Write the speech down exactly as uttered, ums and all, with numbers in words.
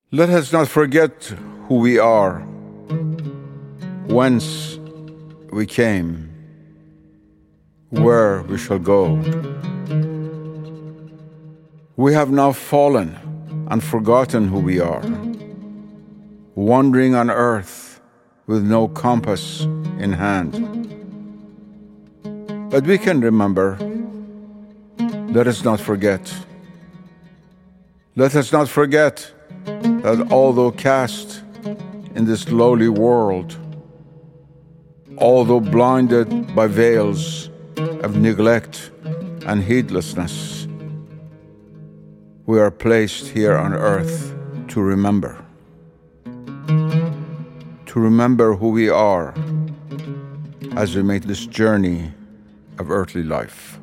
Let us not forget who we are, whence we came, where we shall go. We have now fallen and forgotten who we are, wandering on earth with no compass in hand. But we can remember. Let us not forget. Let us not forget that although cast in this lowly world, although blinded by veils of neglect and heedlessness, we are placed here on earth to remember. To remember who we are as we make this journey of earthly life.